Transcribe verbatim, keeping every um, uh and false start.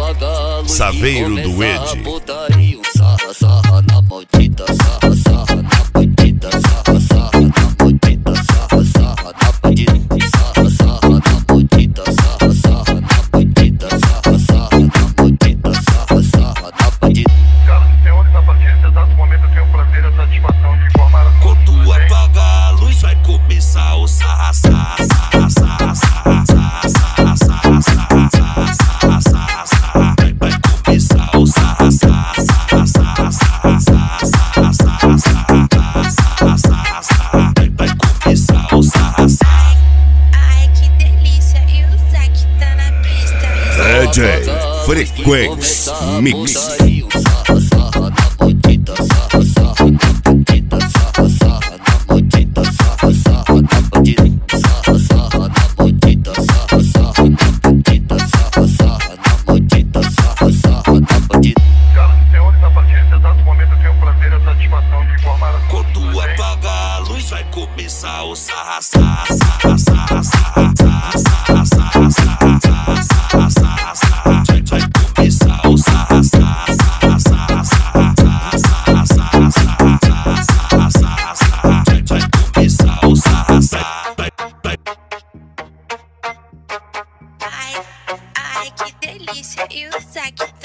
apagar a luz Saveiro e do começar Ed. a putaria. Sarra, sarra na maldita, sarra, sarra na bandida, sarra, sarra na maldita, sarra, sarra na bandida, sarra, sarra na maldita, sarra, sarra na bandida, sarra, sarra na maldita, sarra, sarra na bandida. Senhoras e senhores, a partir desse exato momento eu tenho o prazer e a satisfação de informar a todos. Quando apagar a luz vai começar o sarra, sarra, sarra, sarra, sarra, sarra, sarra, sarra, sarra, sarra, sarra, sarra. Vai começar o sarra, sarra, sarra, sarra, sarra, sarra, sarra, sarra, sarra, sarra. Vai começar o sarra, sarra. Ai, que delícia, e o Zack tá na pista. D J Frequenz Mix. Sarra, sarra na maldita, sarra, sarra na bandida, sarra, sarra na maldita, sarra, sarra na bandida, sarra, sarra na maldita, sarra, sarra na bandida, sarra, sarra na maldita, sarra, sarra na bandida. Senhoras e senhores, a partir desse exato momento eu tenho o prazer e a satisfação de informar a todos. Quando apagar a luz vai começar o sarra, sarra, sarra, sarra, sarra, sarra, sarra, sarra, sarra, sarra, sarra, sarra. Vai começar o sarra, sarra, sarra, sarra, sarra, sarra, sarra, sarra, sarra, sarra. Vai começar o sarra, sarra. Ai, ai, que delícia, e o Zack tá